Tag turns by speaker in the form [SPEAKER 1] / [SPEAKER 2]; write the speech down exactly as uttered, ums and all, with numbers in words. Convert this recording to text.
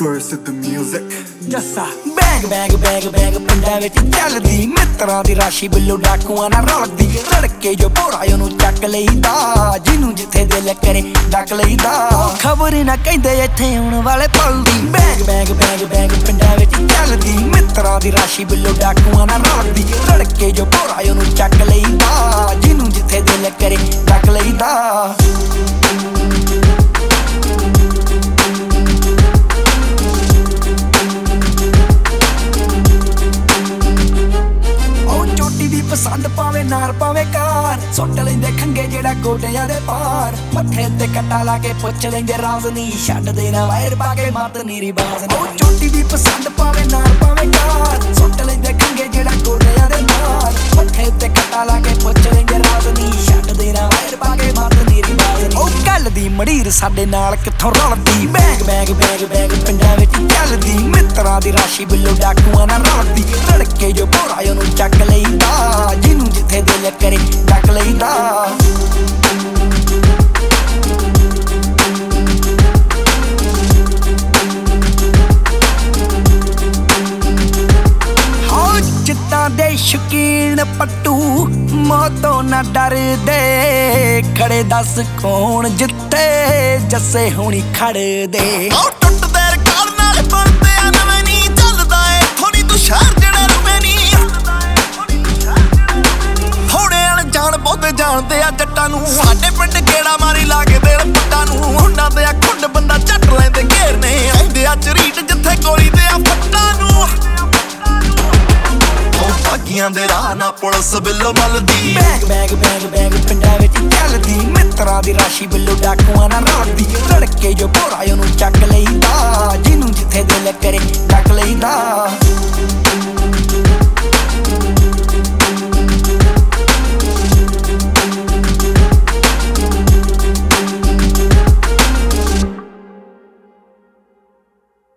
[SPEAKER 1] Burst the music
[SPEAKER 2] Jassa bag bag bag bag ਪਿੰਡਾਂ ਵਿੱਚ ਚੱਲਦੀ ਮਿੱਤਰਾਂ ਦੀ ਰਾਸ਼ੀ ਬਿੱਲੋ ਡਾਕੂਆਂ ਨਾਲ ਰਲਦੀ ਰੜਕੇ ਜੋ ਭੋਰਾ ਉਹਨੂੰ ਚੱਕ ਲਈਦਾ ਜਿਹਨੂੰ ਜਿੱਥੇ ਦਿਲ ਕਰੇ ਡੱਕ ਲਈਦਾ ਖਬਰ ਨਾ ਕਹਿੰਦੇ ਇੱਥੇ ਆਉਣ ਵਾਲੇ ਪਲ ਦੀ ਬੈਗ ਬੈਗ ਬੈਗ ਬੈਗ ਪਿੰਡਾਂ ਵਿੱਚ ਚੱਲਦੀ ਮਿੱਤਰਾਂ ਦੀ ਰਾਸ਼ੀ ਬਿੱਲੋ ਡਾਕੂਆਂ ਨਾਲ ਰਲਦੀ ਰੜਕੇ ਜੋ ਭੋਰਾ ਉਹਨੂੰ ਚੱਕ ਲਈਦਾ ਜਿਹਨੂੰ ਜਿੱਥੇ ਦਿਲ ਕਰੇ ਡੱਕ ਲਈਦਾ ਪਸੰਦ ਪਾਵੇ ਨਾਰ ਪਾਵੇ ਕਾਰ ਸੁੱਟ ਲੈਂਦੇ ਖੰਗੇ ਜਿਹੜਾ ਗੋਡਿਆਂ ਦੇ ਪਾਰ ਮੱਥੇ ਤੇ ਕੱਟਾ ਲਾ ਕੇ ਪੁੱਛ ਲੈਂਦੇ ਰਾਜ਼ ਨਹੀਂ ਛੱਡਦੇ ਨਾ ਵਾਇਰ ਪਾ ਕੇ ਮੱਤ ਨੀਰੀ ਬਾਜ਼ ਉਹ ਚੋਟੀ ਦੀ ਪਸੰਦ ਪਾਵੇ ਨਾਰ ਪਾਵੇ ਕਾਰ ਸੁੱਟ ਲੈਂਦੇ ਖੰਗੇ ਜਿਹੜਾ ਗੋਡਿਆਂ ਦੇ ਪਾਰ ਮੱਥੇ ਤੇ ਕੱਟਾ ਲਾ ਕੇ ਪੁੱਛ ਲੈਂਦੇ ਰਾਜ਼ ਨਹੀਂ ਛੱਡਦੇ ਨਾ ਵਾਇਰ ਪਾ ਕੇ ਮੱਤ ਨੀਰੀ ਬਾਜ਼ ਉਹ ਗੱਲ ਦੀ ਮੜੀਰ ਸਾਡੇ ਨਾਲ ਕਿੱਥੋਂ ਰਲਦੀ ਬੈਗ ਬੈਗ ਬੈਗ ਬੈਗ ਪਿੰਡਾਂ ਵਿੱਚ ਚੱਲਦੀ ਮਿੱਤਰਾਂ ਦੀ ਰਾਸ਼ੀ ਬਿੱਲੋ ਡਾਕੂਆਂ ਨਾਲ ਰਲਦੀ ਲੜਕੇ ਜੋ ਭੋਰਾ ਉਹਨੂੰ ਚੱਕ ਲਈਦਾ ਜਿਹਨੂੰ ਜਿੱਥੇ ਦਿਲ ਕਰੇ ਡੱਕ ਲਈਦਾ ਹੋ ਜਿੱਦਾਂ ਦੇ ਸ਼ੌਕੀਨ ਪੱਟੂ ਮੌਤੋਂ ਨਾ ਡਰਦੇ ਖੜੇ ਦੱਸ ਕੌਣ ਜਿੱਤੇ ਜੱਸੇ ਹੋਣੀ ਖੜਦੇ
[SPEAKER 3] ਉਹ ਟੁੱਟਦੇ ਰਿਕਾਰਡ ਨਾਲ ਬਣਦੇ ਆ ਨਵੇਂ ਨਹੀਂ ਚੱਲਦਾ ਏ ਥੋੜੀ ਤੂੰ ਸ਼ਹਿਰ ਜਿਹੜਾ ਰੁਵੇਂ ਨਹੀਂ ਜਾਣ ਬਹੁਤੇ ਜਾਣਦੇ ਆ ਜੱਟਾਂ ਨੂੰ ਸਾਡੇ ਪਿੰਡ ਗੇੜਾ ਮਾਰੀ ਲਾ ਕੇ ਦਿਲ ਪੱਟਾਂ ਨੂੰ ਉਹਨਾਂ ਦੇ ਆ ਖੁੰਡ ਬੰਦਾ ਝੱਟ ਲੈਂਦੇ ਘੇਰਨੇ ਆਉਂਦੇ ਆ ਚਰੀਟ ਜਿੱਥੇ ਗੋਲੀ ਦੇ ਆ ਫੱਟਾਂ ਨੂੰ ਉਹ ਭਾਗੀਆਂ ਦੇ ਰਾਹ ਨਾ ਪੁਲਿਸ ਬਿੱਲੋ ਮਲਦੀ
[SPEAKER 2] ਬੈਗ ਬੈਗ ਬੈਗ ਬੈਗ ਪਿੰਡਾਂ ਵਿੱਚ ਚੱਲਦੀ ਮਿੱਤਰਾਂ ਦੀ ਰਾਸ਼ੀ ਬਿੱਲੋ ਡਾਕੂਆਂ ਨਾਲ ਰਲਦੀ